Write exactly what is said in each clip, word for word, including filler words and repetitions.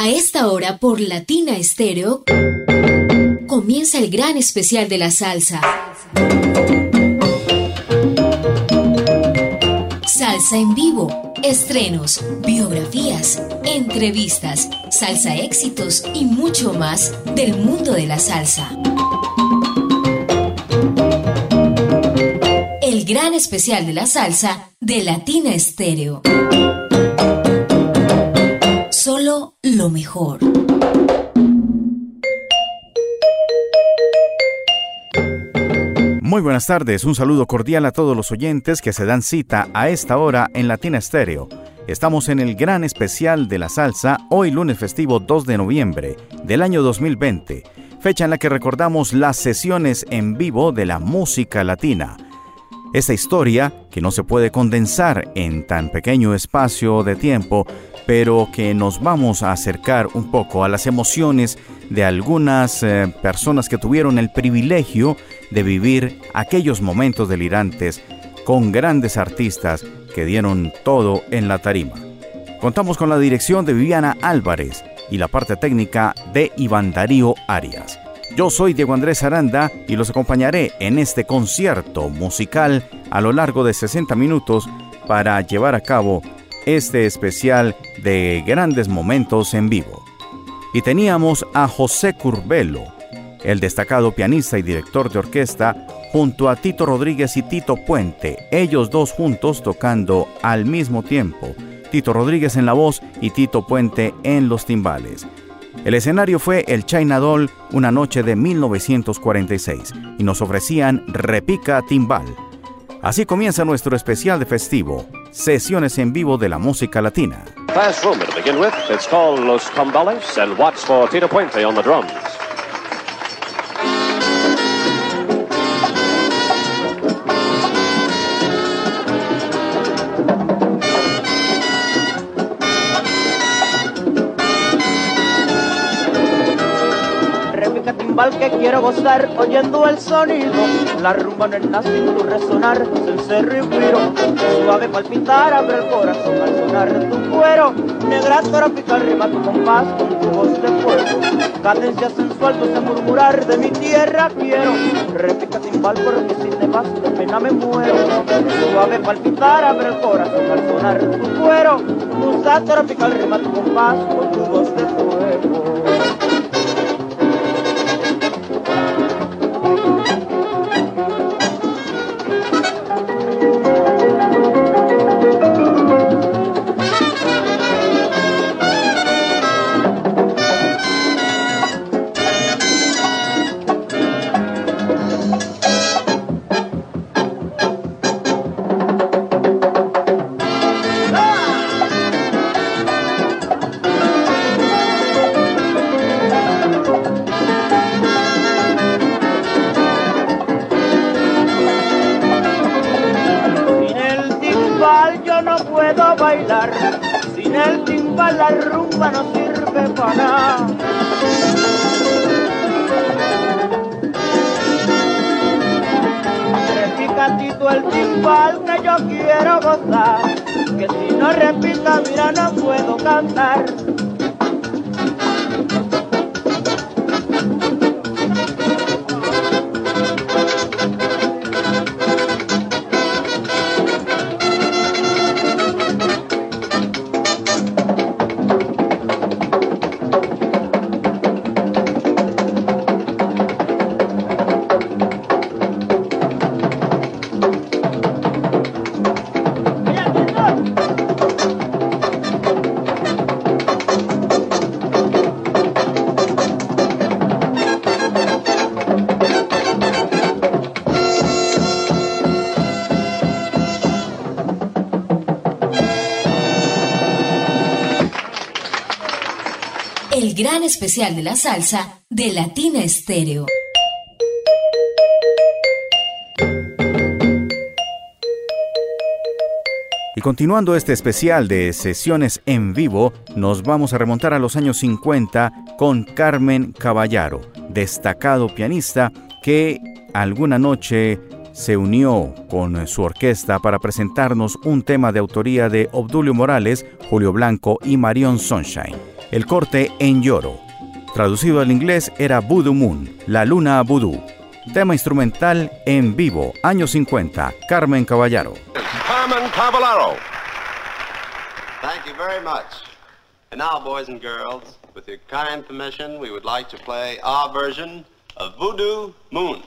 A esta hora por Latina Estéreo comienza el gran especial de la salsa. Salsa en vivo, estrenos, biografías, entrevistas, salsa éxitos y mucho más del mundo de la salsa. El gran especial de la salsa de Latina Estéreo. Solo lo mejor. Muy buenas tardes, un saludo cordial a todos los oyentes que se dan cita a esta hora en Latina Estéreo. Estamos en el gran especial de la salsa, hoy lunes festivo dos de noviembre del año dos mil veinte, fecha en la que recordamos las sesiones en vivo de la música latina. Esta historia, que no se puede condensar en tan pequeño espacio de tiempo, pero que nos vamos a acercar un poco a las emociones de algunas eh, personas que tuvieron el privilegio de vivir aquellos momentos delirantes con grandes artistas que dieron todo en la tarima. Contamos con la dirección de Viviana Álvarez y la parte técnica de Iván Darío Arias. Yo soy Diego Andrés Aranda y los acompañaré en este concierto musical a lo largo de sesenta minutos para llevar a cabo este especial de grandes momentos en vivo. Y teníamos a José Curbelo, el destacado pianista y director de orquesta, junto a Tito Rodríguez y Tito Puente, ellos dos juntos tocando al mismo tiempo, Tito Rodríguez en la voz y Tito Puente en los timbales. El escenario fue el China Doll, una noche de mil novecientos cuarenta y seis, y nos ofrecían Repica Timbal. Así comienza nuestro especial de festivo, sesiones en vivo de la música latina. Fast room to begin with. It's called Los Timbales, and watch for Tito Puente on the drums. Que quiero gozar oyendo el sonido, la rumba no es nada sin tu resonar, el cerro y guiro, suave palpitar abre el corazón al sonar tu cuero, negra tropical rima tu compás con tu voz de fuego, cadencia sensual tu sé murmurar de mi tierra quiero, repica timbal porque si te vas de pena me muero, suave palpitar abre el corazón al sonar tu cuero, musa tropical rima tu compás con tu voz de fuego. Sin el timbal la rumba no sirve para nada. Repica Tito el timbal que yo quiero gozar, que si no repita mira no puedo cantar. El gran especial de la salsa de Latina Estéreo. Y continuando este especial de sesiones en vivo, nos vamos a remontar a los años cincuenta con Carmen Caballaro, destacado pianista que alguna noche se unió con su orquesta para presentarnos un tema de autoría de Obdulio Morales, Julio Blanco y Marion Sunshine. El corte En Lloro. Traducido al inglés era Voodoo Moon, La Luna Voodoo. Tema instrumental en vivo, años cincuenta, Carmen Caballero. Carmen Caballero. Thank you very much. And now, boys and girls, with your kind permission, we would like to play our version of Voodoo Moon.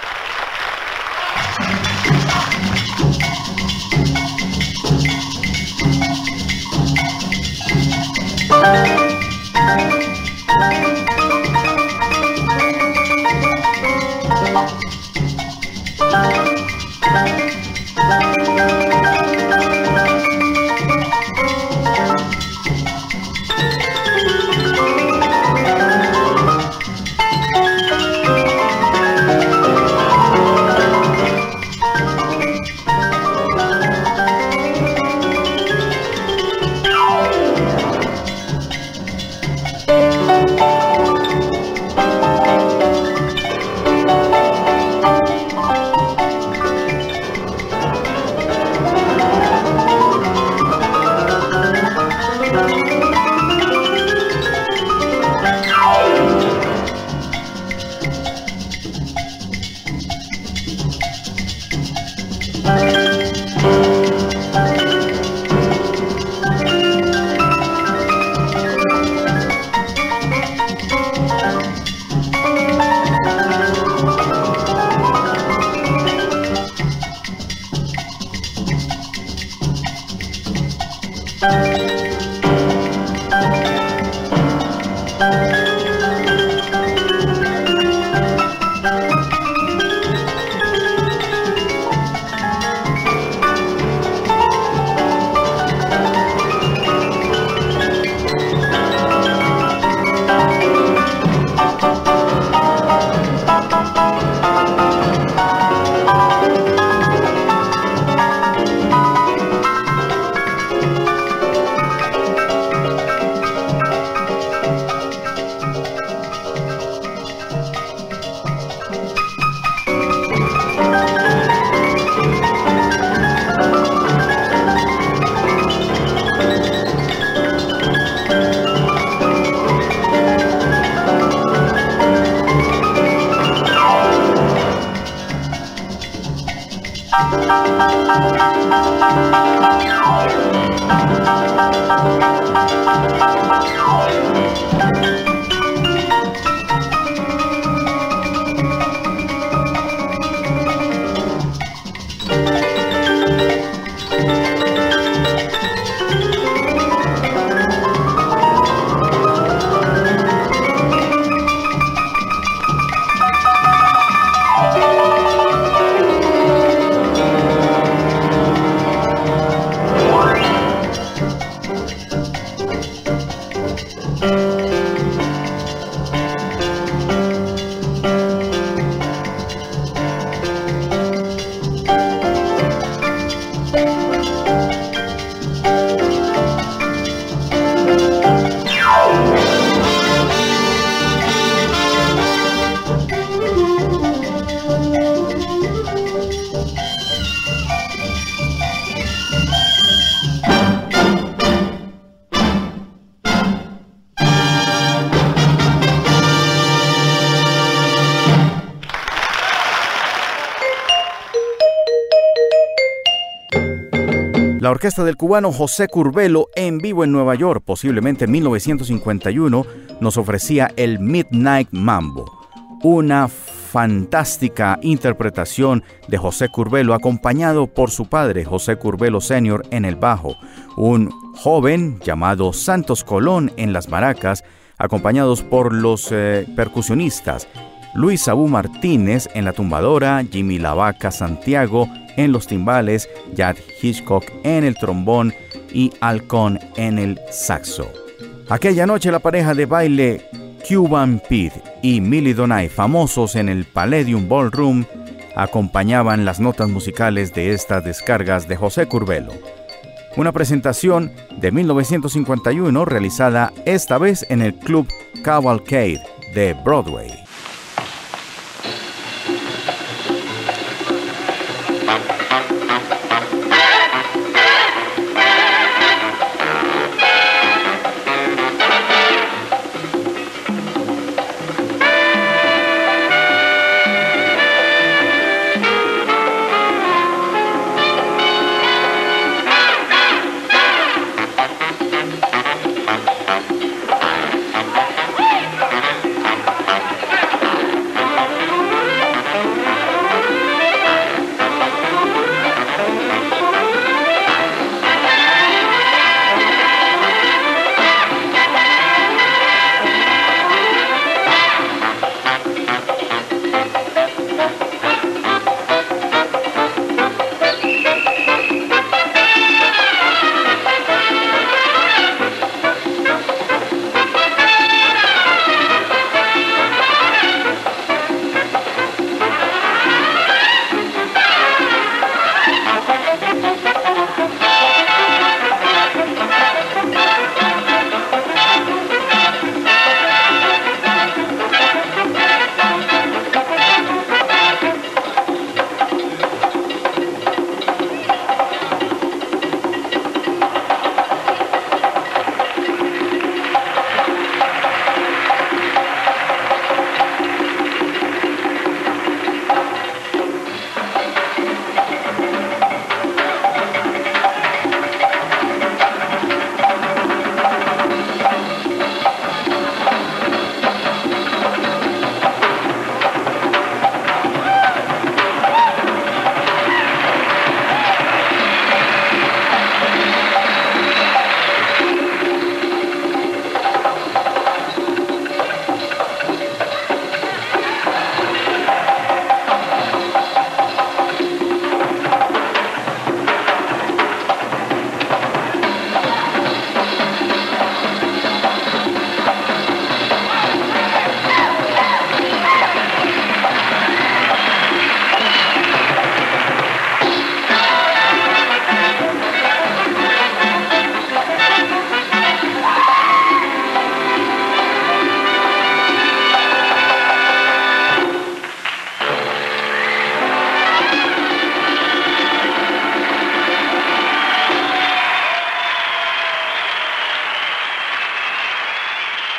La orquesta del cubano José Curbelo, en vivo en Nueva York, posiblemente en mil novecientos cincuenta y uno, nos ofrecía el Midnight Mambo, una fantástica interpretación de José Curbelo, acompañado por su padre, José Curbelo senior, en el bajo, un joven llamado Santos Colón en las maracas, acompañados por los eh, percusionistas, Luis Sabú Martínez en la tumbadora, Jimmy La Vaca Santiago en los timbales, Jad Hitchcock en el trombón y Alcón en el saxo. Aquella noche la pareja de baile Cuban Pete y Millie Donay, famosos en el Palladium Ballroom, acompañaban las notas musicales de estas descargas de José Curbelo. Una presentación de mil novecientos cincuenta y uno realizada esta vez en el Club Cavalcade de Broadway.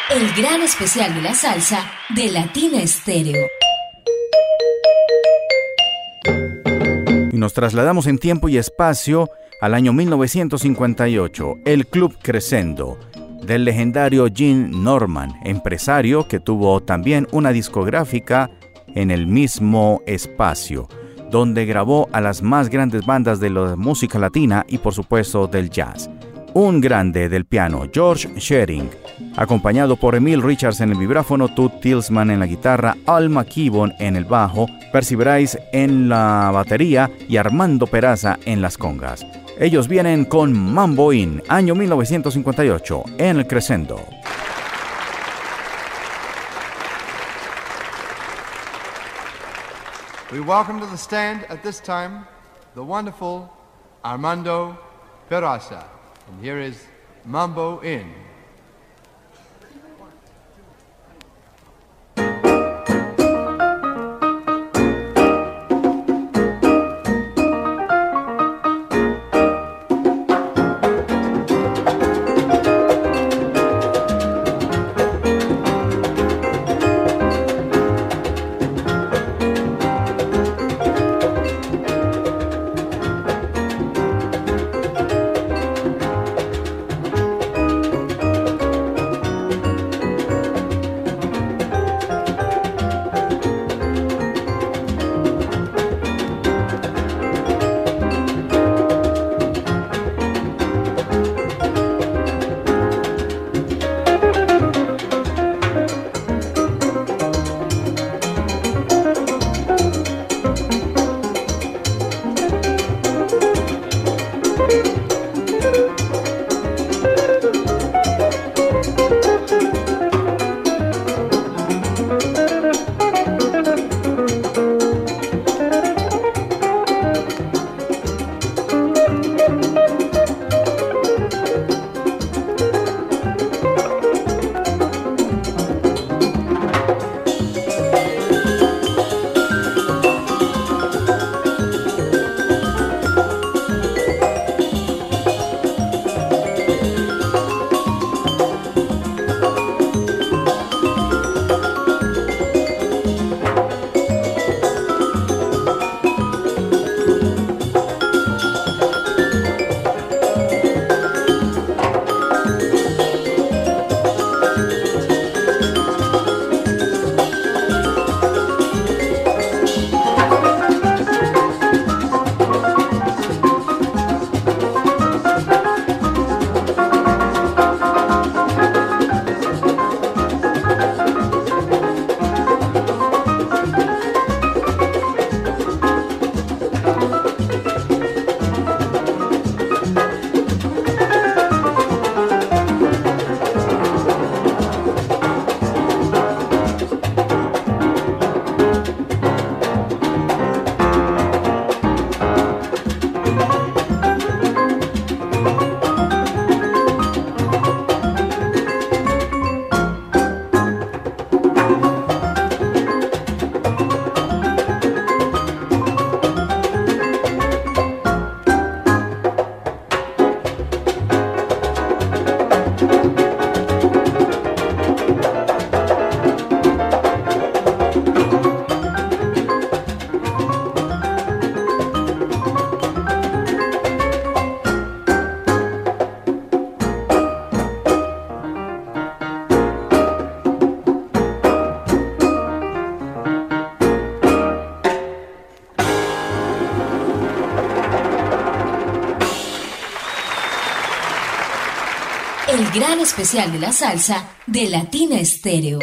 El gran especial de la salsa de Latina Estéreo. Y nos trasladamos en tiempo y espacio al año mil novecientos cincuenta y ocho, el Club Crescendo, del legendario Gene Norman, empresario que tuvo también una discográfica en el mismo espacio, donde grabó a las más grandes bandas de la música latina y por supuesto del jazz. Un grande del piano, George Shearing, acompañado por Emil Richards en el vibráfono, Toots Thielman en la guitarra, Al McKibben en el bajo, Percy Bryce en la batería y Armando Peraza en las congas. Ellos vienen con Mambo In, año mil novecientos cincuenta y ocho, en el Crescendo. We welcome to the stand at this time the wonderful Armando Peraza. And here is Mambo In. El gran especial de la salsa de Latina Estéreo.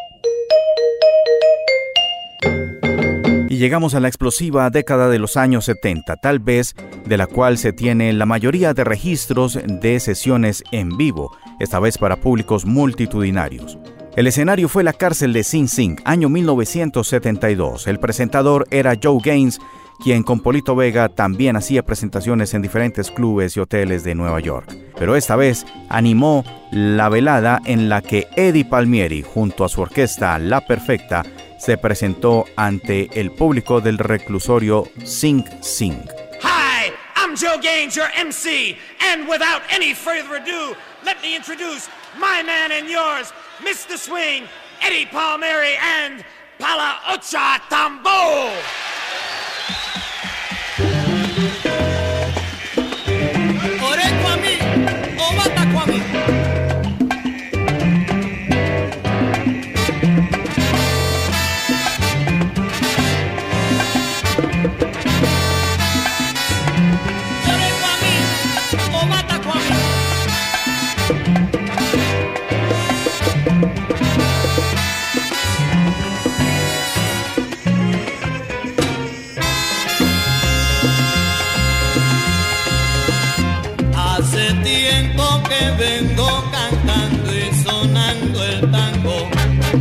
Y llegamos a la explosiva década de los años setenta, tal vez de la cual se tiene la mayoría de registros de sesiones en vivo, esta vez para públicos multitudinarios. El escenario fue la cárcel de Sing Sing, año mil novecientos setenta y dos. El presentador era Joe Gaines, quien con Polito Vega también hacía presentaciones en diferentes clubes y hoteles de Nueva York. Pero esta vez animó la velada en la que Eddie Palmieri, junto a su orquesta La Perfecta, se presentó ante el público del reclusorio Sing Sing. Hi, I'm I'm Joe Gaines, your M C, and without any further ado, let me introduce my man and yours, Mister Swing, Eddie Palmieri, and Pala Ocha Tambo. Oreco a mí, o bataco a mí. Hace tiempo que vengo cantando y sonando el tango.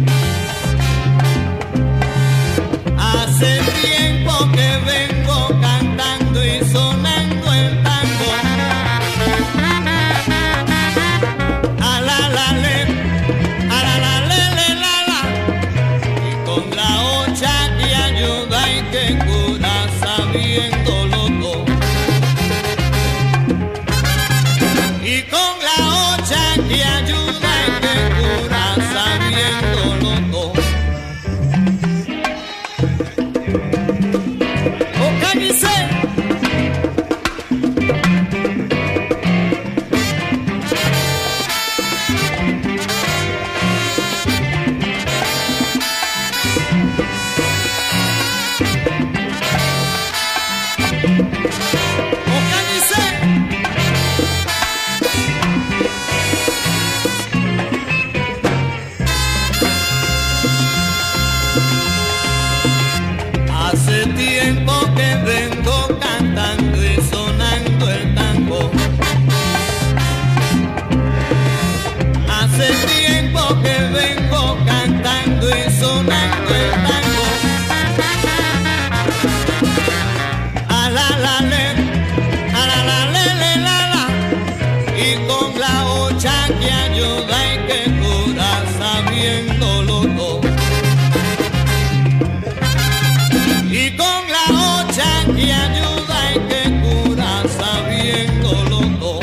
Hace tiempo que vengo cantando y sonando el tango. A la la le, a la la le le la la. Y con la ocha que ayuda y que cura sabiéndolo todo. Y con la ocha que ayuda y que cura sabiéndolo todo. ¡Oh, cállese! ¡Oh, cállese! Hace tiempo que vengo cantando y sonando el tango. Hace tiempo que vengo cantando y sonando el tango. A la la le, a la la le le la la. Y con la ocha que ayuda y que cura sabiéndolo todo. Y con la ocha que ayuda y que cura sabiéndolo todo.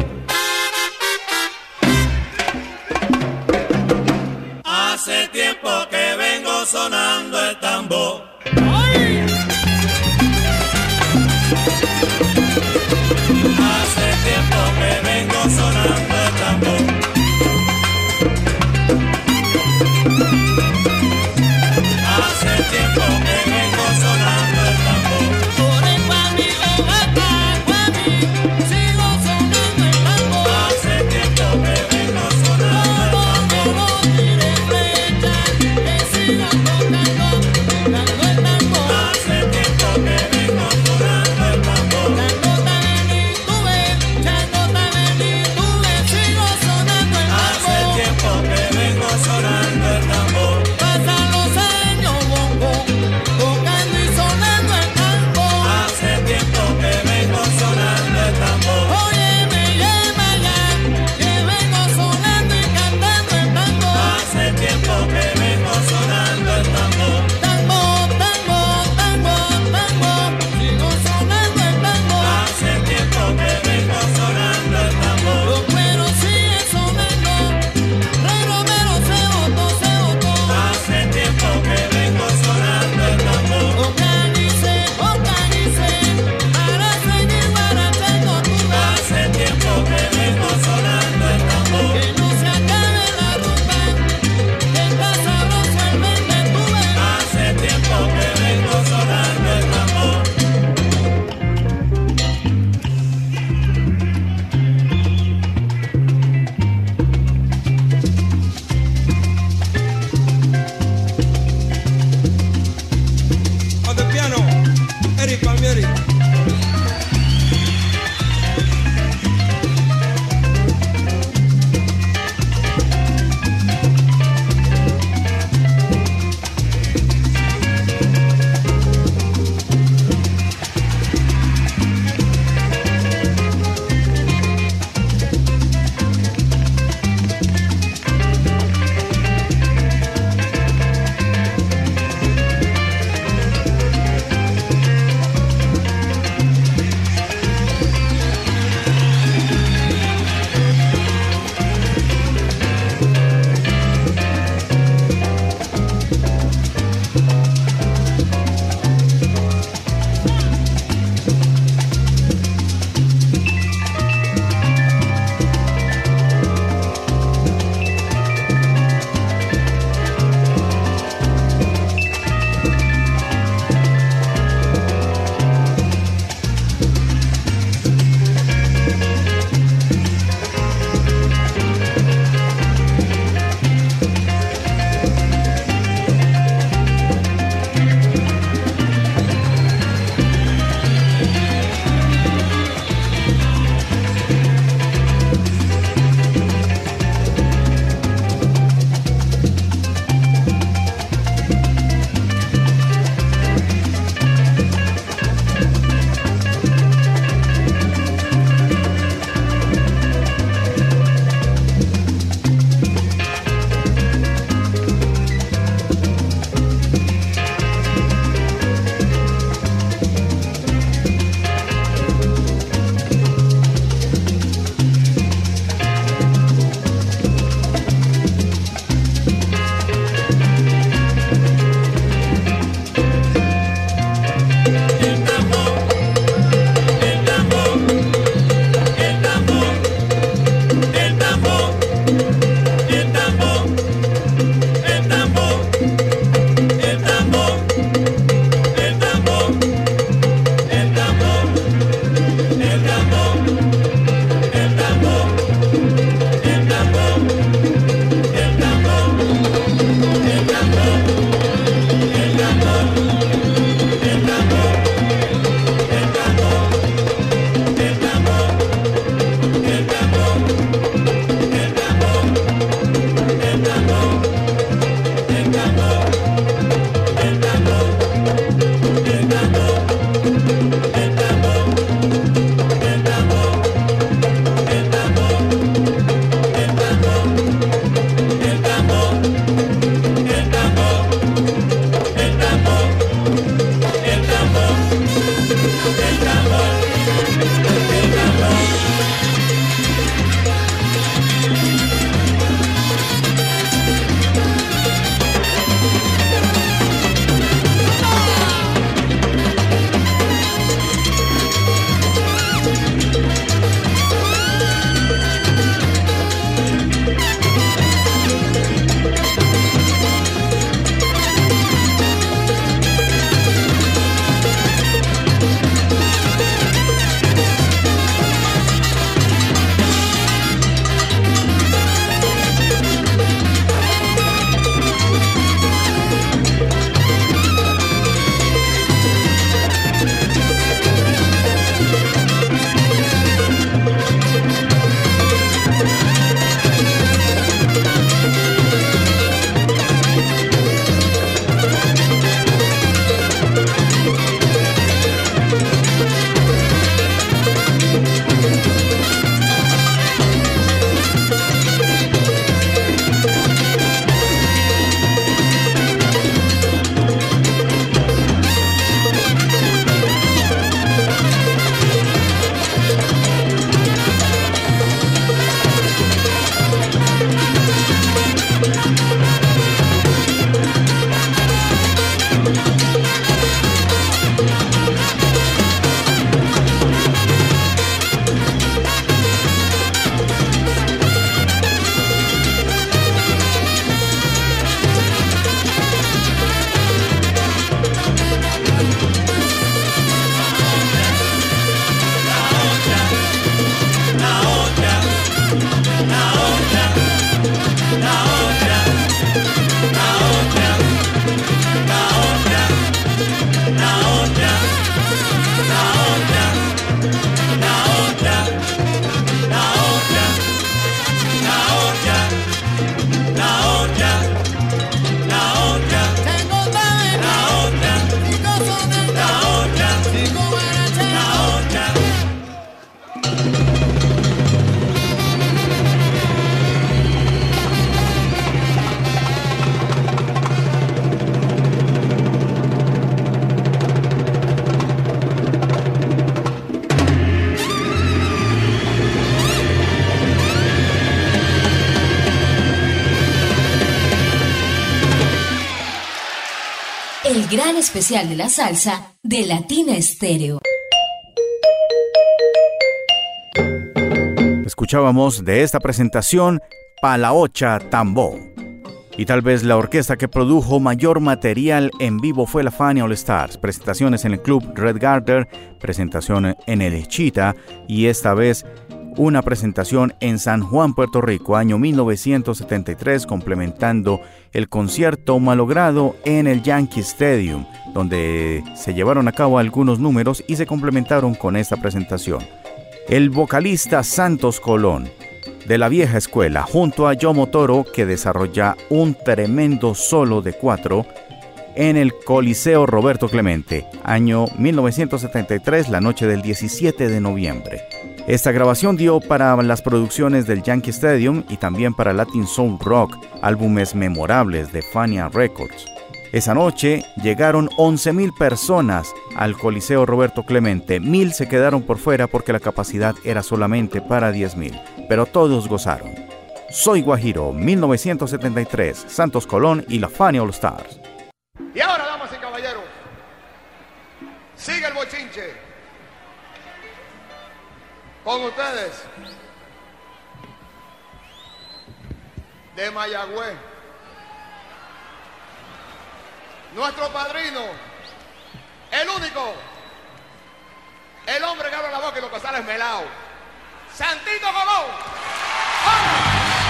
Hace tiempo que vengo sonando el tambor. ¡Ay! Hace tiempo que vengo sonando el tambor. Hace tiempo que vengo sonando el tambor. Oreco a mí, o bataco a mí, sigo sonando el tambor. Hace tiempo que vengo sonando el tambor. No, no, no tires flecha, que siga tocando, tocando el el gran especial de la salsa de Latina Estéreo. Escuchábamos de esta presentación Palaocha Tambó. Y tal vez la orquesta que produjo mayor material en vivo fue la Fania All Stars. Presentaciones en el Club Red Garter, presentación en el Chita y esta vez una presentación en San Juan, Puerto Rico, año mil novecientos setenta y tres, complementando el concierto malogrado en el Yankee Stadium, donde se llevaron a cabo algunos números y se complementaron con esta presentación. El vocalista Santos Colón, de la vieja escuela, junto a Yomo Toro, que desarrolla un tremendo solo de cuatro en el Coliseo Roberto Clemente, año mil novecientos setenta y tres, la noche del diecisiete de noviembre. Esta grabación dio para las producciones del Yankee Stadium y también para Latin Soul Rock, álbumes memorables de Fania Records. Esa noche llegaron once mil personas al Coliseo Roberto Clemente. Mil se quedaron por fuera porque la capacidad era solamente para diez mil, pero todos gozaron. Soy Guajiro, mil novecientos setenta y tres, Santos Colón y la Fania All Stars. Y ahora, damas y caballeros, sigue el bochinche. Con ustedes, de Mayagüez, nuestro padrino, el único, el hombre que abre la boca y lo que sale es melao, Santito Colón. ¡Vamos!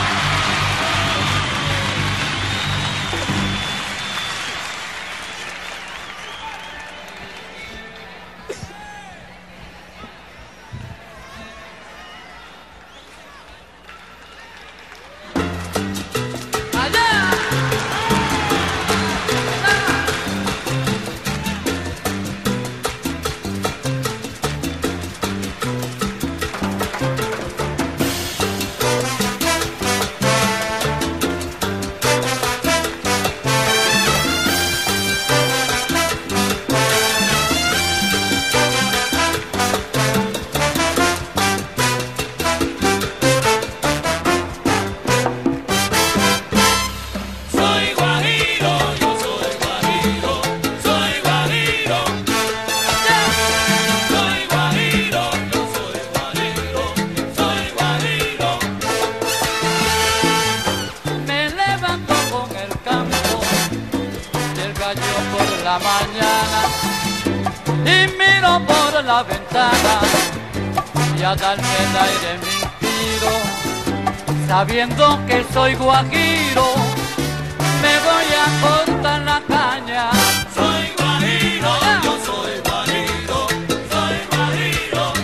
La ventana y a darme el aire me inspiro, sabiendo que soy guajiro, me voy a cortar la caña. Soy guajiro, yo soy guajiro, soy guajiro,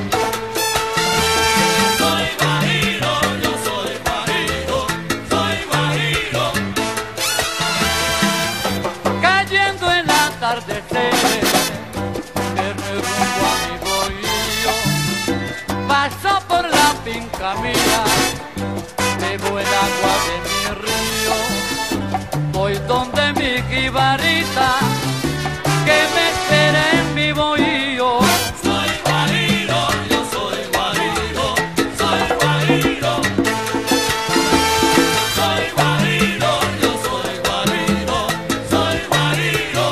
soy guajiro, yo soy guajiro, soy guajiro. Cayendo el atardecer, paso por la finca mía, bebo el agua de mi río, voy donde mi jibarita, que me espera en mi bohío. Soy guajiro, yo soy guajiro, soy guajiro, soy guajiro, yo soy guajiro, soy guajiro.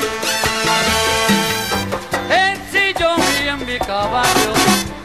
El sillón y en mi caballo,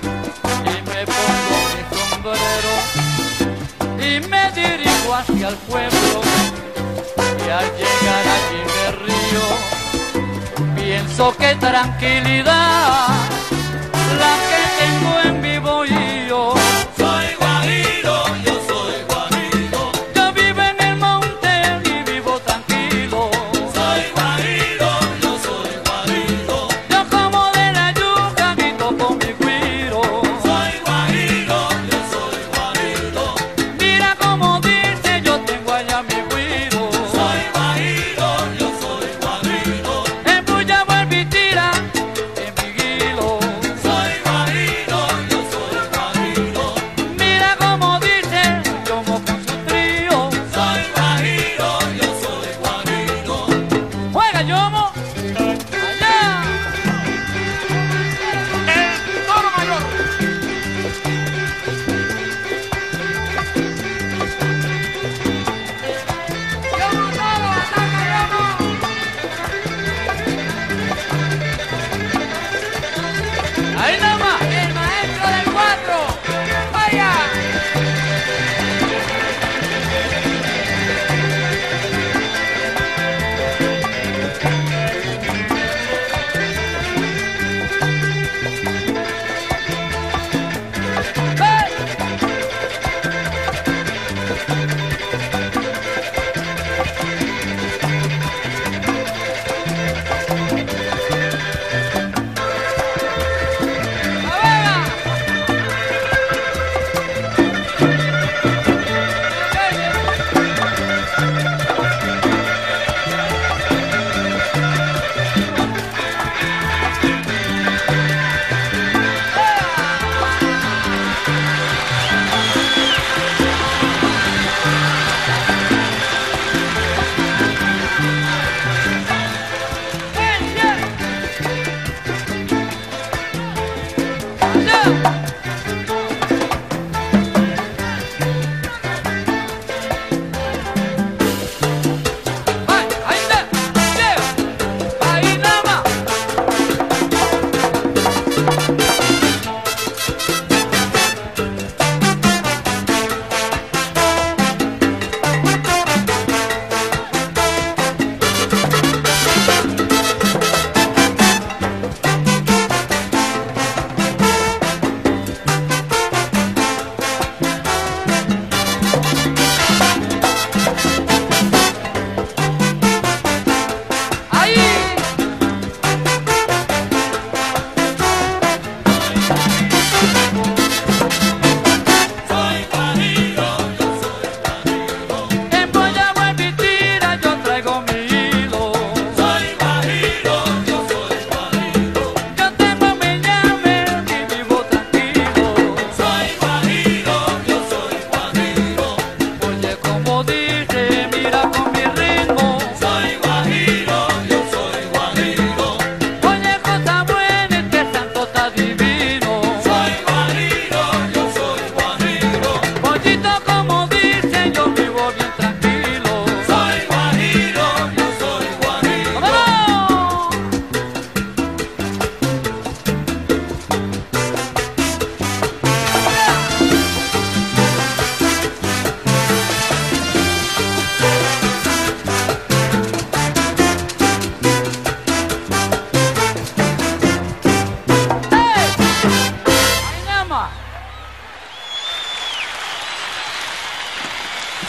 y me dirijo hacia el pueblo, y al llegar allí me río, pienso que tranquilidad la que tengo en mi bohío. Soy guajiro, yo soy guajiro, yo vivo en el monte y vivo tranquilo. Soy guajiro, yo soy guajiro, yo como de la yuca y toco mi cuiro. Soy guajiro, yo soy guajiro, mira como dice, yo tengo allá mi guiro. Soy guajiro, yo soy guajiro, en Bulla vuelve y tira en mi guilo. Soy guajiro.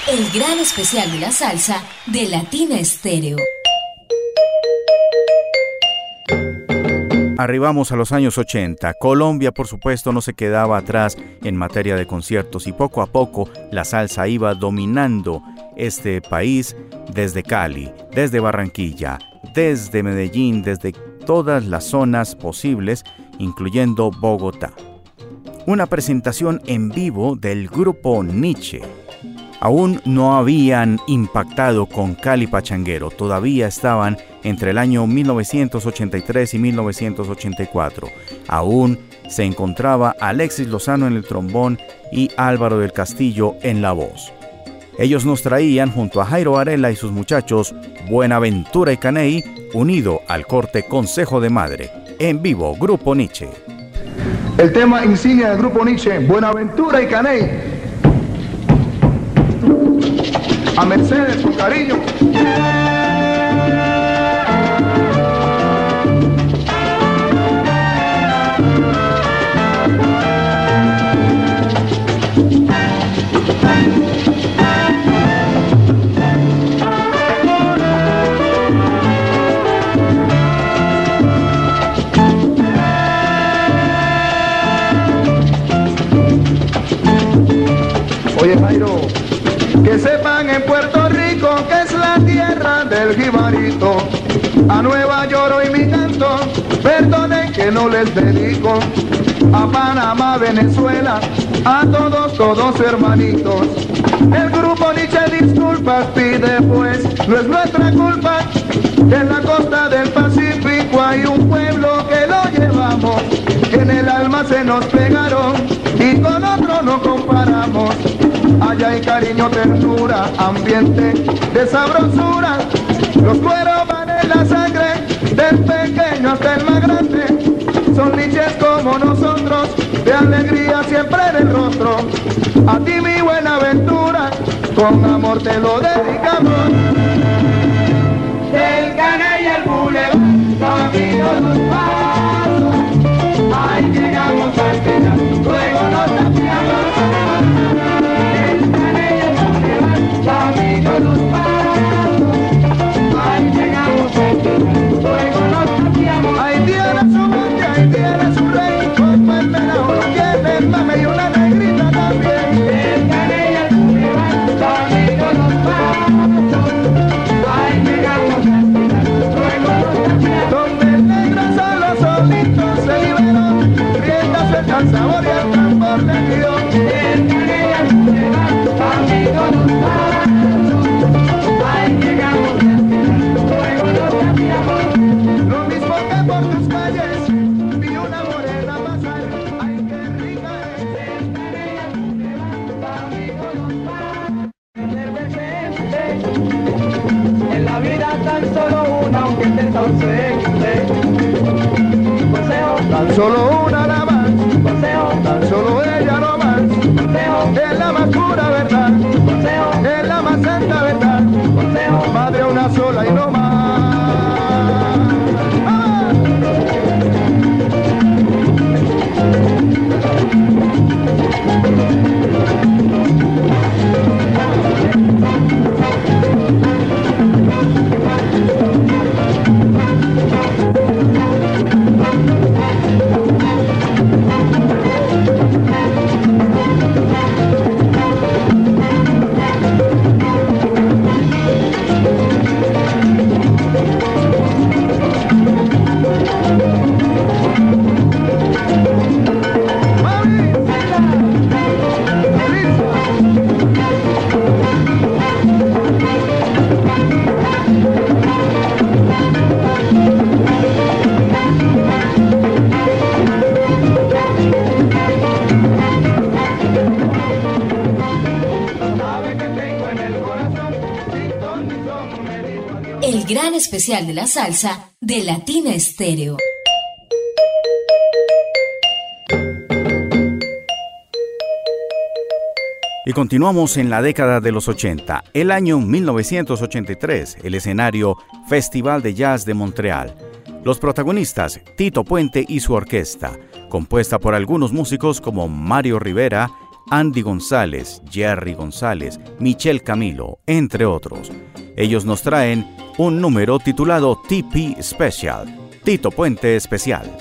El gran especial de la salsa de Latina Estéreo. Arribamos a los años ochenta. Colombia, por supuesto, no se quedaba atrás en materia de conciertos y poco a poco la salsa iba dominando este país desde Cali, desde Barranquilla, desde Medellín, desde todas las zonas posibles, incluyendo Bogotá. Una presentación en vivo del grupo Nietzsche. Aún no habían impactado con Cali Pachanguero, todavía estaban entre el año mil novecientos ochenta y tres y mil novecientos ochenta y cuatro. Aún se encontraba Alexis Lozano en el trombón y Álvaro del Castillo en la voz. Ellos nos traían, junto a Jairo Varela y sus muchachos, Buenaventura y Caney, unido al corte Consejo de Madre. En vivo, Grupo Nietzsche. El tema insignia del Grupo Nietzsche, Buenaventura y Caney. A Mercedes, con cariño. Oye, Jairo, que sepan en Puerto Rico que es la tierra del jibarito. A Nueva York hoy mi canto, perdonen que no les dedico. A Panamá, Venezuela, a todos, todos hermanitos. El Grupo Nietzsche disculpas pide, pues no es nuestra culpa que en la costa del Pacífico hay un pueblo que lo llevamos, que en el alma se nos pegaron y con otro no comparamos. Allá hay cariño, ternura, ambiente de sabrosura. Los cueros van en la sangre, del pequeño hasta el más grande. Son niches como nosotros, de alegría siempre en el rostro. A ti mi Buenaventura, con amor te lo dedicamos. Del Caney al Boulevard, camino los pasos. Ahí llegamos al final, luego nos tapiamos. Amigos los pasos, ahí llegamos al final, luego nos cambiamos. Ahí tiene su monte, ahí tiene su rey, como el melao lo tiene el mame y una negrita también. El Caney al Boulevard, amigos los pasos, ahí llegamos al final, luego nos cambiamos. Donde el negro solo solito se liberó, riéndose el sabor y el tambor le dio. El Caney al Boulevard, amigos los pasos. En la vida tan solo una, aunque estés ausente. Consejo, tan solo una nada más. Consejo, tan solo ella no más. Consejo, es la más pura verdad. Consejo, es la más santa verdad. Consejo, madre una sola y no más. ¡Ah! El gran especial de la salsa de Latina Estéreo. Y continuamos en la década de los ochenta, el año mil novecientos ochenta y tres, el escenario Festival de Jazz de Montreal. Los protagonistas, Tito Puente y su orquesta, compuesta por algunos músicos como Mario Rivera, Andy González, Jerry González, Michelle Camilo, entre otros. Ellos nos traen un número titulado T P Special, Tito Puente Especial.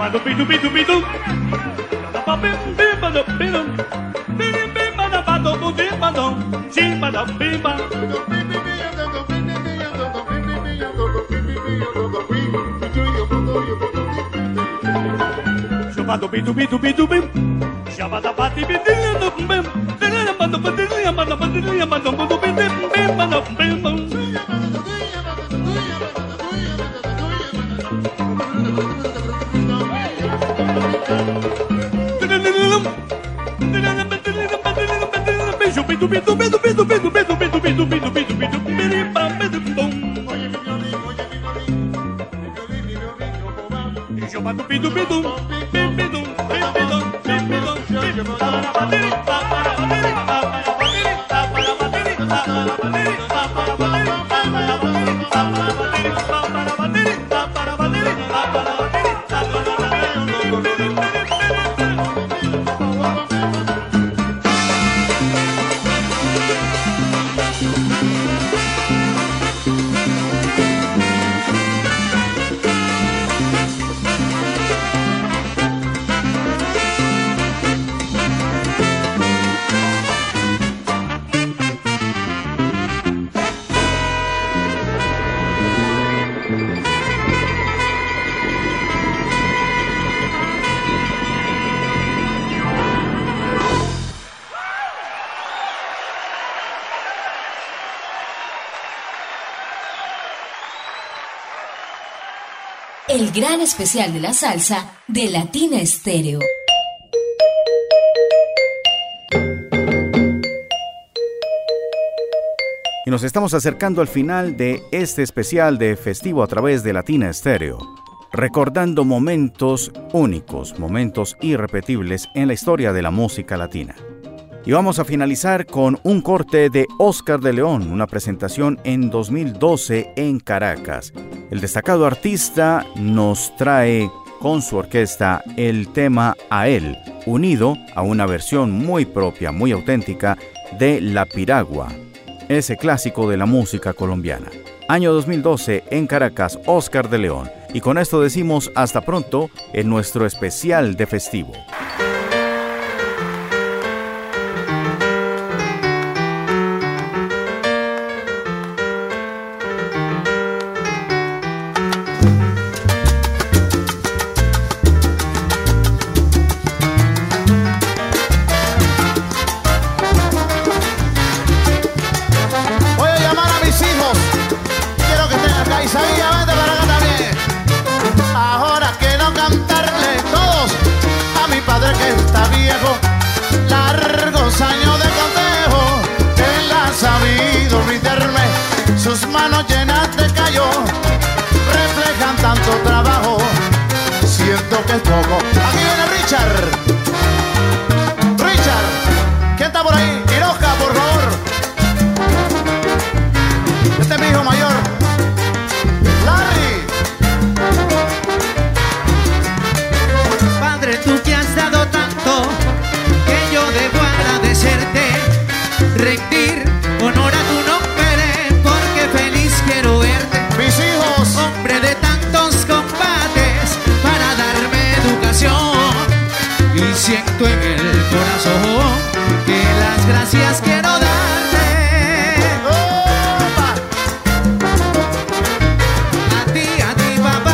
El gran especial de la salsa de Latina Estéreo. Y nos estamos acercando al final de este especial de Festivo a través de Latina Estéreo, recordando momentos únicos, momentos irrepetibles en la historia de la música latina. Y vamos a finalizar con un corte de Oscar de León, una presentación en dos mil doce en Caracas. El destacado artista nos trae con su orquesta el tema A Él, unido a una versión muy propia, muy auténtica de La Piragua, ese clásico de la música colombiana. Año dos mil doce en Caracas, Oscar de León. Y con esto decimos hasta pronto en nuestro especial de Festivo. Sus manos llenas de callo reflejan tanto trabajo. Siento que es poco. Aquí viene Richard. Richard, ¿quién está por ahí? Quiroga, por favor. Este es mi hijo mayor, Larry. Padre, tú que has dado tanto, que yo debo agradecerte, rendir honor a tu nombre. Quiero verte, mis hijos, hombre de tantos combates, para darme educación. Y siento en el corazón que las gracias quiero darte. ¡Opa! A ti, a ti, papá.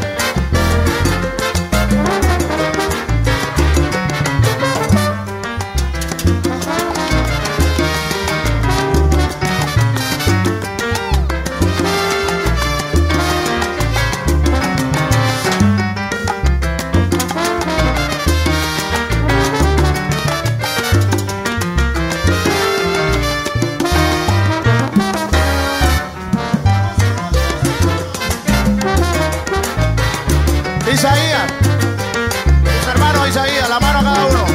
Isaías, mis hermanos Isaías, la mano a cada uno.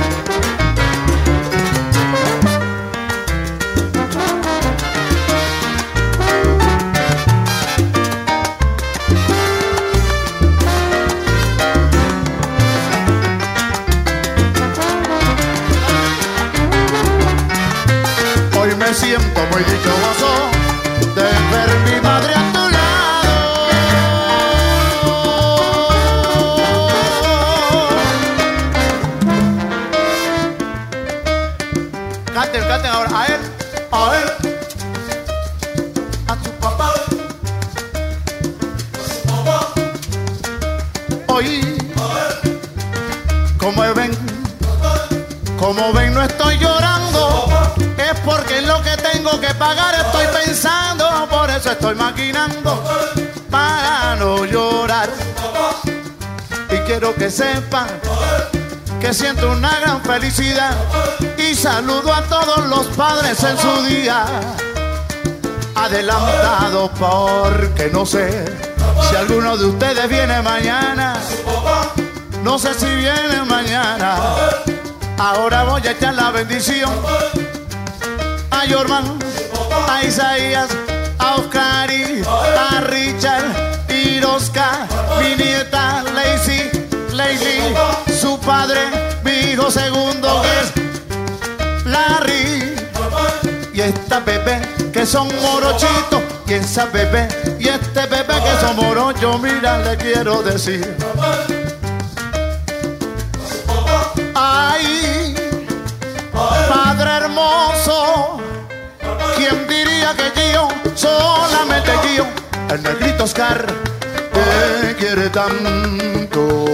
Hoy me siento muy dichoso de ver mi madre a tu lado. canten, canten ahora. A él, a él, a su papá, a su papá. Oí, como ven, como ven, no estoy llorando. Es porque lo que tengo que pagar estoy pensando. Por eso estoy maquinando para no llorar. Y quiero que sepan que siento una gran felicidad. Y saludo a todos los padres en su día adelantado, porque no sé si alguno de ustedes viene mañana. No sé si viene mañana. Ahora voy a echar la bendición a Yorman, a Isaías, a Oscari, a Richard, Irosca, mi nieta Lacey, Leili, su padre, mi hijo segundo que es Larry, y esta bebé que son morochitos, y esa bebé y este bebé que son moros. Yo mira le quiero decir, ay, padre hermoso, ¿quién diría que yo, solamente yo, el negrito Oscar, te quiere tanto?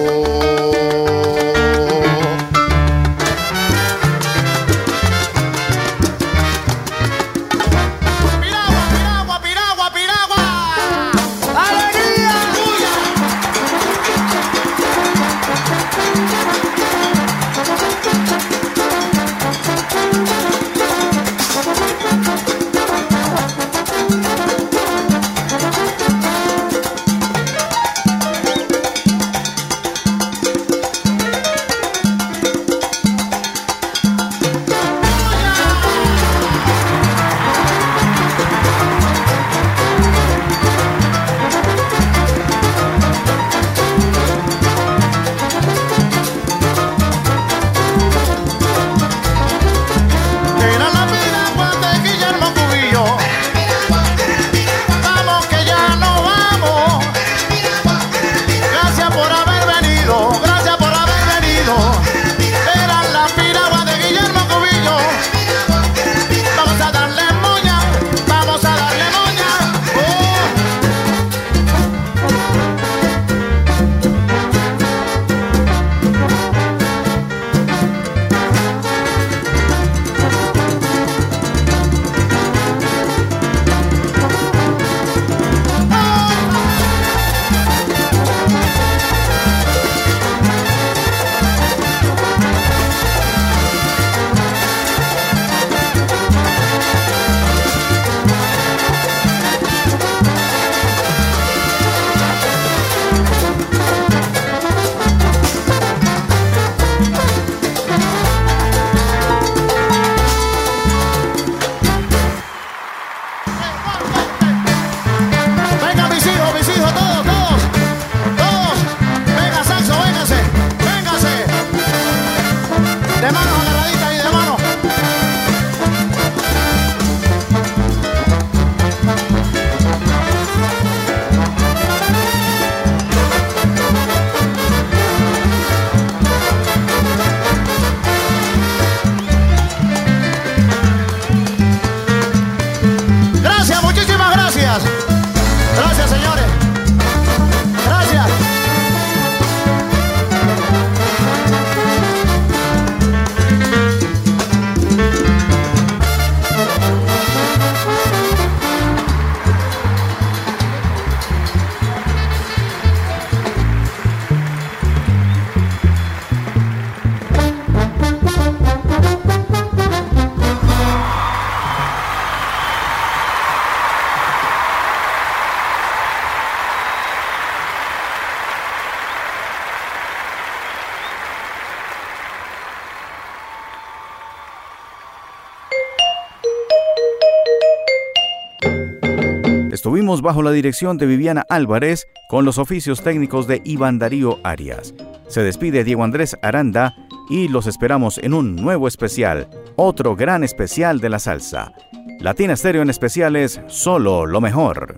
Estuvimos bajo la dirección de Viviana Álvarez con los oficios técnicos de Iván Darío Arias. Se despide Diego Andrés Aranda y los esperamos en un nuevo especial, otro gran especial de la salsa. Latina Stereo en especiales, solo lo mejor.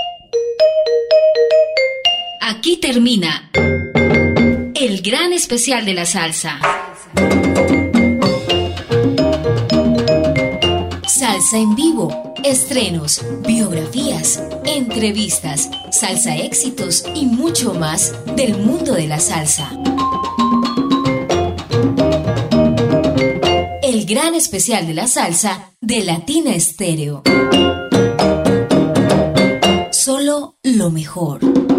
Aquí termina el gran especial de la salsa. Salsa en vivo, estrenos, biografías, entrevistas, salsa éxitos y mucho más del mundo de la salsa. El gran especial de la salsa de Latina Estéreo. Solo lo mejor.